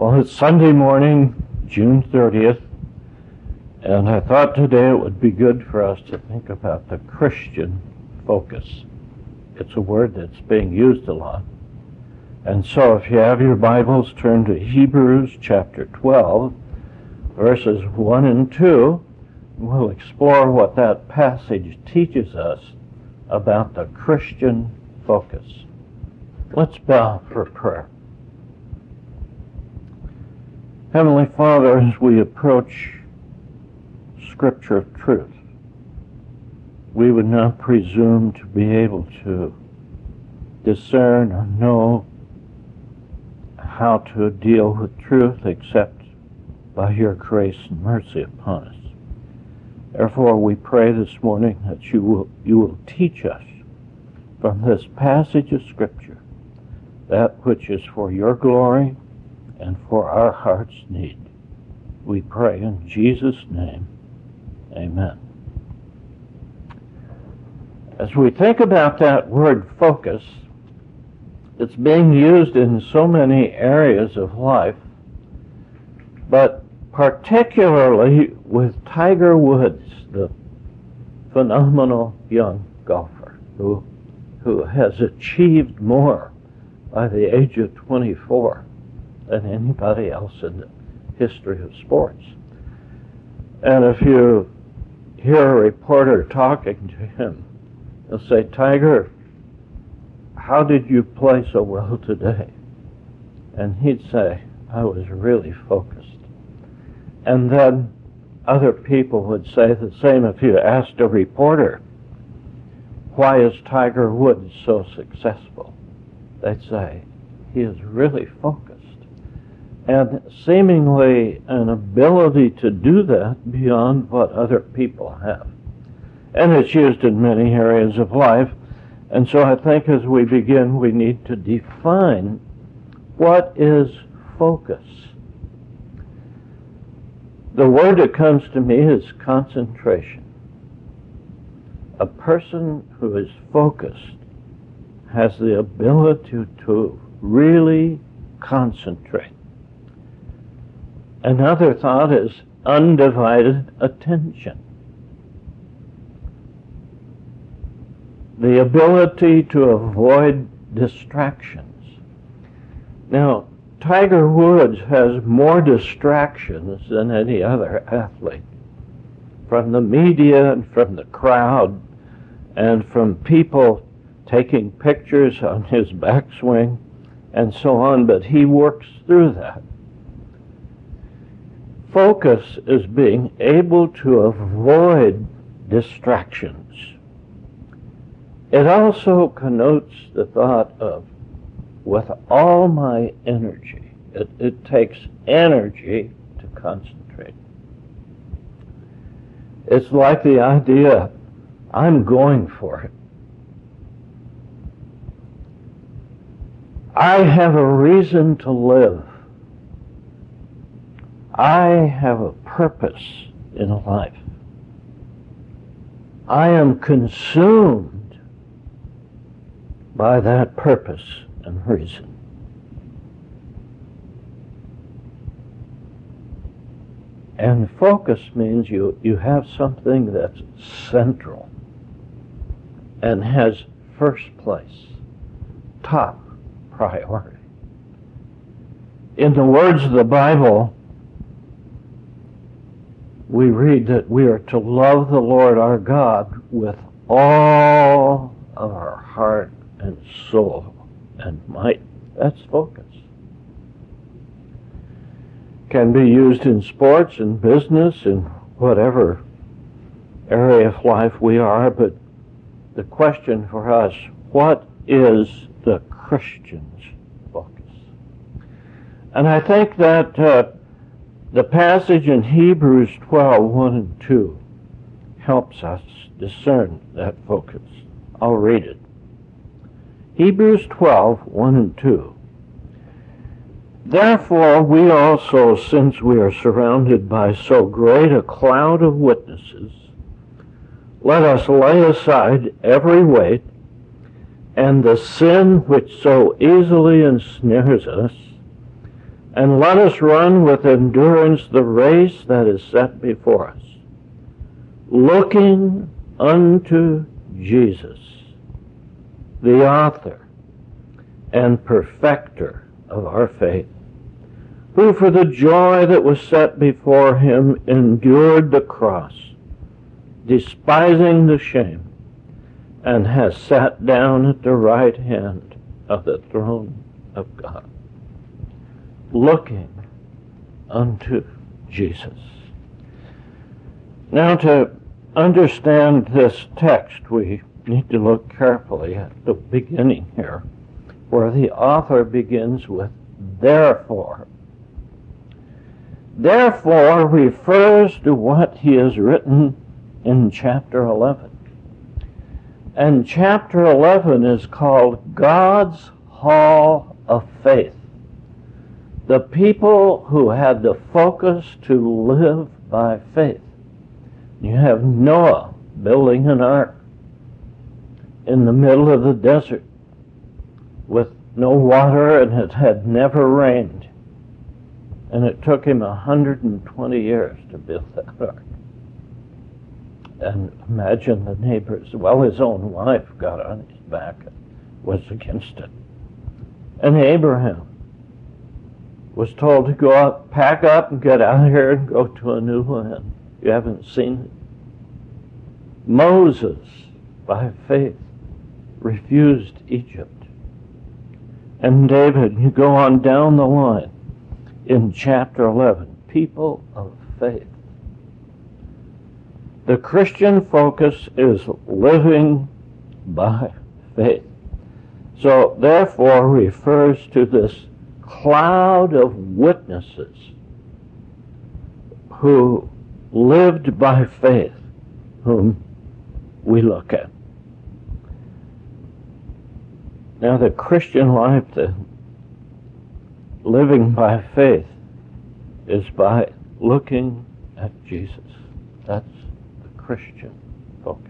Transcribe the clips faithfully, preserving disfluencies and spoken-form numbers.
Well, it's Sunday morning, June thirtieth, and I thought today it would be good for us to think about the Christian focus. It's a word that's being used a lot. And so if you have your Bibles, turn to Hebrews chapter twelve, verses one and two. We'll explore what that passage teaches us about the Christian focus. Let's bow for prayer. Heavenly Father, as we approach Scripture of truth, we would not presume to be able to discern or know how to deal with truth except by your grace and mercy upon us. Therefore, we pray this morning that you will, you will teach us from this passage of Scripture that which is for your glory and for our heart's need. We pray in Jesus' name. Amen. As we think about that word focus, it's being used in so many areas of life, but particularly with Tiger Woods, the phenomenal young golfer who, who has achieved more by the age of twenty-four than anybody else in the history of sports. And if you hear a reporter talking to him, he'll say, "Tiger, how did you play so well today?" And he'd say, "I was really focused." And then other people would say the same if you asked a reporter, "Why is Tiger Woods so successful?" They'd say, "He is really focused." And seemingly an ability to do that beyond what other people have. And it's used in many areas of life. And so I think as we begin, we need to define what is focus. The word that comes to me is concentration. A person who is focused has the ability to really concentrate. Another thought is undivided attention. The ability to avoid distractions. Now, Tiger Woods has more distractions than any other athlete, from the media and from the crowd and from people taking pictures on his backswing and so on, but he works through that. Focus is being able to avoid distractions. It also connotes the thought of, with all my energy. It, it takes energy to concentrate. It's like the idea, I'm going for it. I have a reason to live. I have a purpose in life. I am consumed by that purpose and reason. And focus means you, you have something that's central and has first place, top priority. In the words of the Bible, we read that we are to love the Lord our God with all of our heart and soul and might. That's focus. Can be used in sports and business and whatever area of life we are, but the question for us, what is the Christian's focus? And I think that uh, the passage in Hebrews twelve, one and two helps us discern that focus. I'll read it. Hebrews twelve, one and two. Therefore we also, since we are surrounded by so great a cloud of witnesses, let us lay aside every weight and the sin which so easily ensnares us, And let us run with endurance the race that is set before us, looking unto Jesus, the author and perfecter of our faith, who for the joy that was set before him endured the cross, despising the shame, and has sat down at the right hand of the throne of God, looking unto Jesus. Now, to understand this text, we need to look carefully at the beginning here, where the author begins with therefore. Therefore refers to what he has written in chapter eleven. And chapter eleven is called God's Hall of Faith. The people who had the focus to live by faith. You have Noah building an ark in the middle of the desert with no water, and it had never rained. And it took him one hundred twenty years to build that ark. And imagine the neighbors. Well, his own wife got on his back and was against it. And Abraham was told to go out, pack up and get out of here and go to a new land. You haven't seen it. Moses, by faith, refused Egypt. And David, you go on down the line in chapter eleven, people of faith. The Christian focus is living by faith. So, therefore, refers to this cloud of witnesses who lived by faith, whom we look at. Now, the Christian life, the living by faith, is by looking at Jesus. That's Christian focus.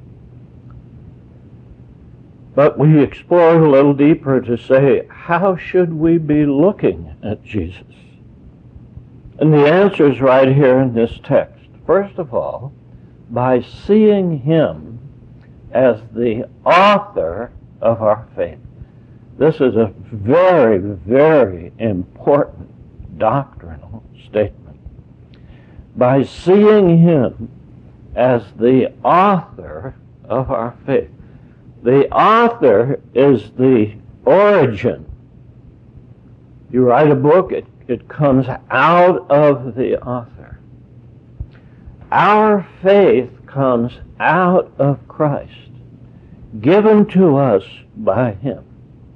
But we explored a little deeper to say, how should we be looking at Jesus? And the answer is right here in this text. First of all, by seeing him as the author of our faith. This is a very, very important doctrinal statement. By seeing him as the author of our faith. The author is the origin. You write a book, it, it comes out of the author. Our faith comes out of Christ, given to us by him.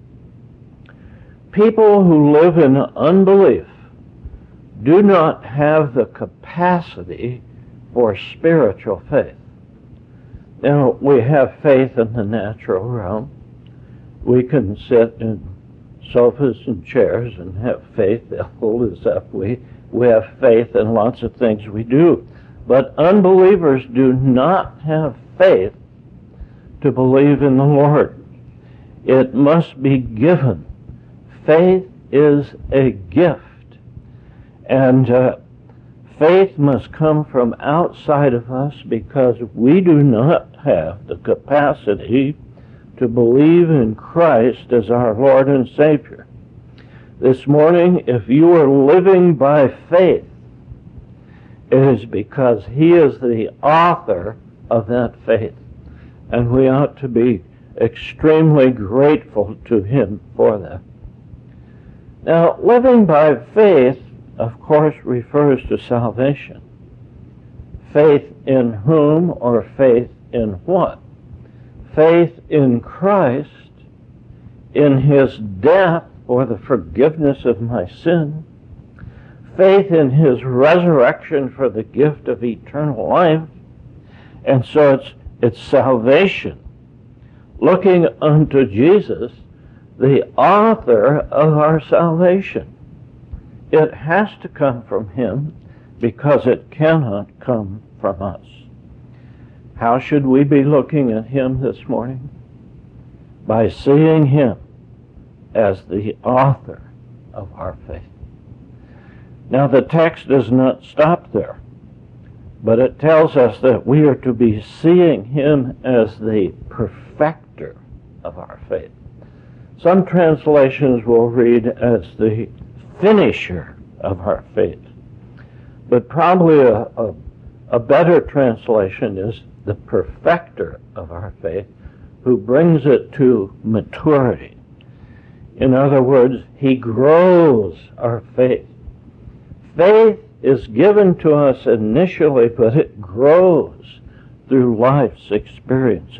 People who live in unbelief do not have the capacity for spiritual faith. Now, we have faith in the natural realm. We can sit in sofas and chairs and have faith. They'll hold us up. We, we have faith in lots of things we do. But unbelievers do not have faith to believe in the Lord. It must be given. Faith is a gift. And uh, faith must come from outside of us because we do not have the capacity to believe in Christ as our Lord and Savior. This morning, if you are living by faith, it is because he is the author of that faith. And we ought to be extremely grateful to him for that. Now, living by faith, of course, refers to salvation. Faith in whom or faith in what? Faith in Christ, in his death for the forgiveness of my sin, faith in his resurrection for the gift of eternal life, and so it's, it's salvation. Looking unto Jesus, the author of our salvation. It has to come from him because it cannot come from us. How should we be looking at him this morning? By seeing him as the author of our faith. Now the text does not stop there, but it tells us that we are to be seeing him as the perfecter of our faith. Some translations will read as the finisher of our faith, but probably a, a, a better translation is the perfecter of our faith, who brings it to maturity. In other words, he grows our faith. Faith is given to us initially, but it grows through life's experiences.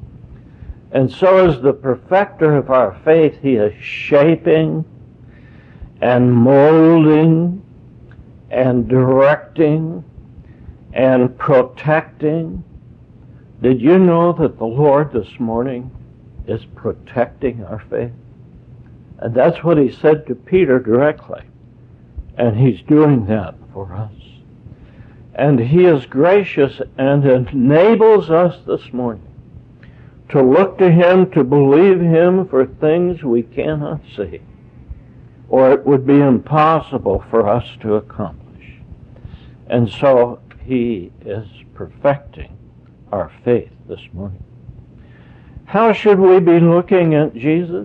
And so as the perfecter of our faith, he is shaping and molding and directing and protecting. Did you know that the Lord this morning is protecting our faith? And that's what he said to Peter directly. And he's doing that for us. And he is gracious and enables us this morning to look to him, to believe him for things we cannot see, or it would be impossible for us to accomplish. And so he is perfecting our faith this morning. How should we be looking at Jesus?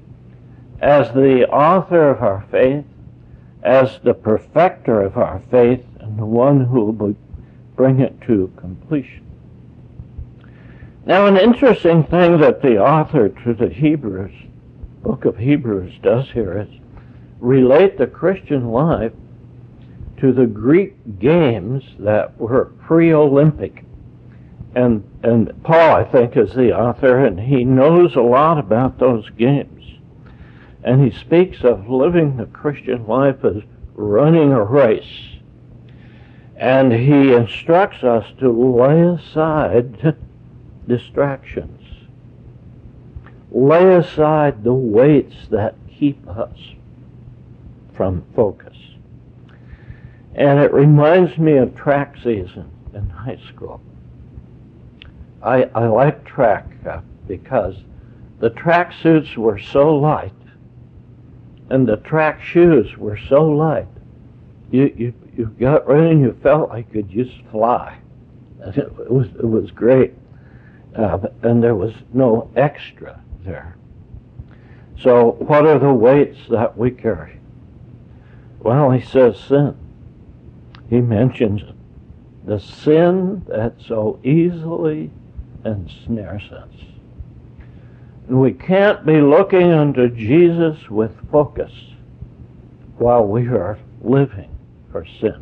As the author of our faith, as the perfecter of our faith, and the one who will bring it to completion. Now, an interesting thing that the author to the Hebrews, book of Hebrews, does here is relate the Christian life to the Greek games that were pre-Olympic. And, and Paul, I think, is the author, and he knows a lot about those games. And he speaks of living the Christian life as running a race. And he instructs us to lay aside distractions. Lay aside the weights that keep us from focus. And it reminds me of track season in high school. I, I like track uh, because the track suits were so light and the track shoes were so light. You, you, you got ready and you felt like you could just fly. And it, it was, it was great. Uh, and there was no extra there. So what are the weights that we carry? Well, he says sin. He mentions it. The sin that so easily ensnares us. And we can't be looking unto Jesus with focus while we are living for sin.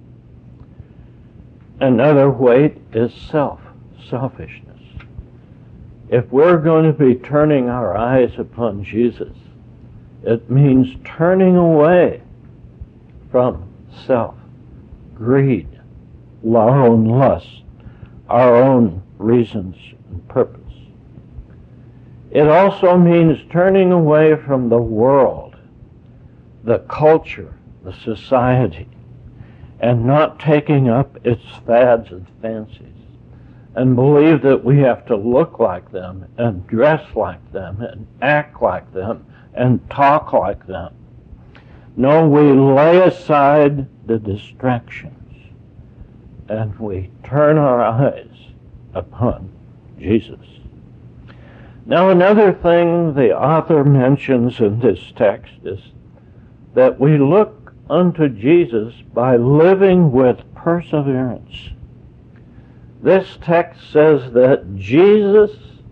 Another weight is self, selfishness. If we're going to be turning our eyes upon Jesus, it means turning away from self, greed, our own lust, our own reasons and purpose. It also means turning away from the world, the culture, the society, and not taking up its fads and fancies, and believe that we have to look like them, and dress like them, and act like them, and talk like them. No, we lay aside the distractions, and we turn our eyes upon Jesus. Now, another thing the author mentions in this text is that we look unto Jesus by living with perseverance. This text says that Jesus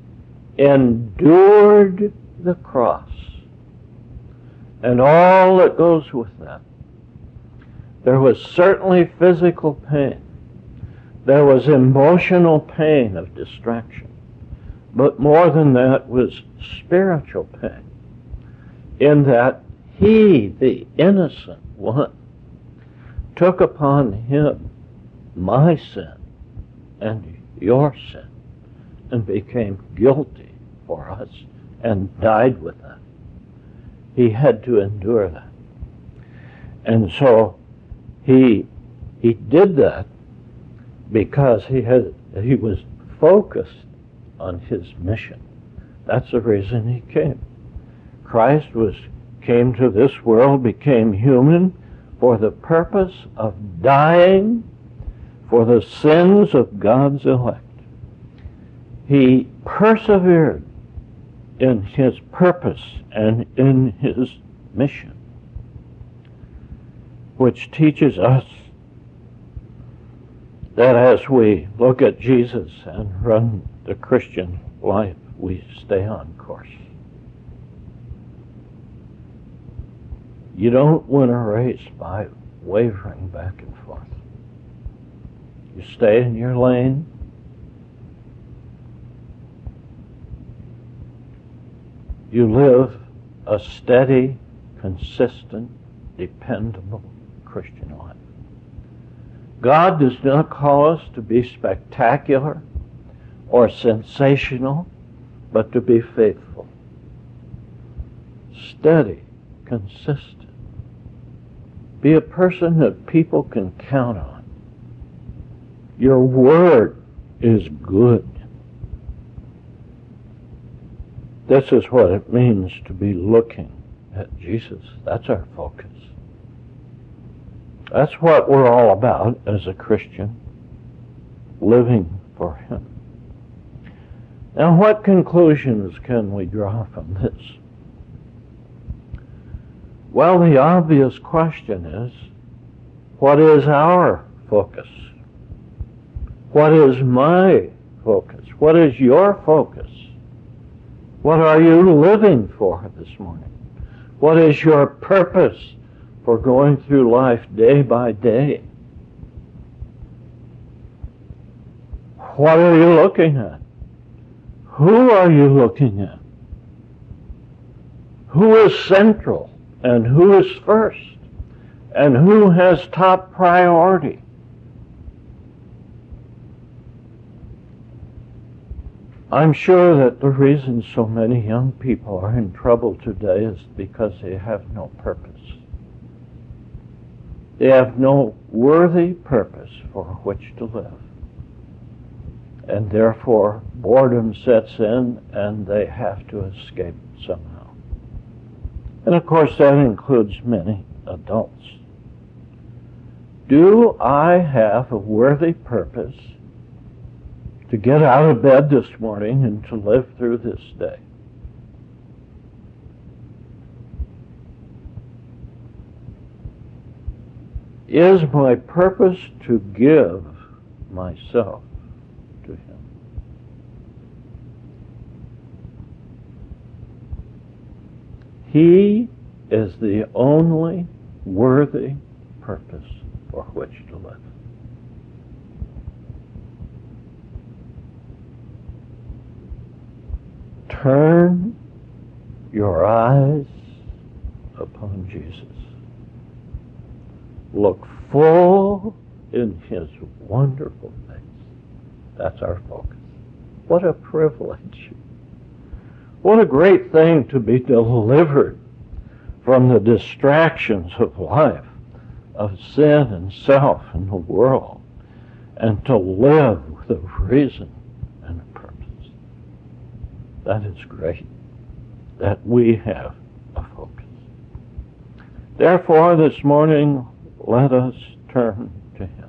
endured the cross and all that goes with that. There was certainly physical pain. There was emotional pain of distraction. But more than that was spiritual pain, in that he, the innocent one, took upon him my sin and your sin and became guilty for us and died with that. He had to endure that. And so he he did that because he had he was focused on his mission. That's the reason he came. Christ was came to this world, became human, for the purpose of dying for the sins of God's elect. He persevered in his purpose and in his mission, which teaches us that as we look at Jesus and run the Christian life, we stay on course. You don't win a race by wavering back and forth. You stay in your lane. You live a steady, consistent, dependable Christian life. God does not call us to be spectacular or sensational, but to be faithful, steady, consistent. Be a person that people can count on. Your word is good. This is what it means to be looking at Jesus. That's our focus. That's what we're all about as a Christian, living for him. Now, what conclusions can we draw from this? Well, the obvious question is, what is our focus? What is my focus? What is your focus? What are you living for this morning? What is your purpose for going through life day by day? What are you looking at? Who are you looking at? Who is central and who is first? And who has top priority? I'm sure that the reason so many young people are in trouble today is because they have no purpose. They have no worthy purpose for which to live. And therefore, boredom sets in and they have to escape somehow. And of course, that includes many adults. Do I have a worthy purpose to get out of bed this morning and to live through this day? Is my purpose to give myself to him? He is the only worthy purpose for which to live. Turn your eyes upon Jesus. Look full in his wonderful face. That's our focus. What a privilege. What a great thing to be delivered from the distractions of life, of sin and self and the world, and to live with a reason and a purpose. That is great, that we have a focus. Therefore, this morning, let us turn to him.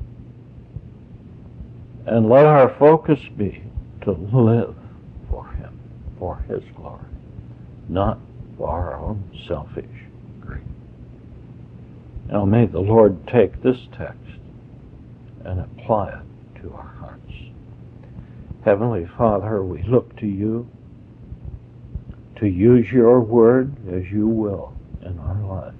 And let our focus be to live for him, for his glory, not for our own selfish greed. Now may the Lord take this text and apply it to our hearts. Heavenly Father, we look to you to use your word as you will in our lives.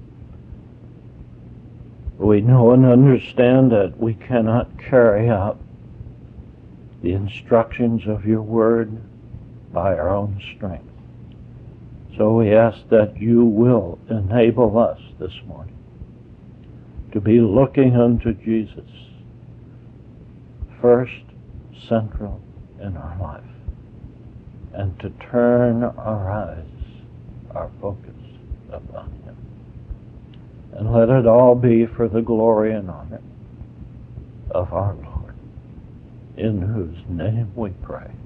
We know and understand that we cannot carry out the instructions of your word by our own strength. So we ask that you will enable us this morning to be looking unto Jesus, first, central in our life, and to turn our eyes, our focus upon him. And let it all be for the glory and honor of our Lord, in whose name we pray.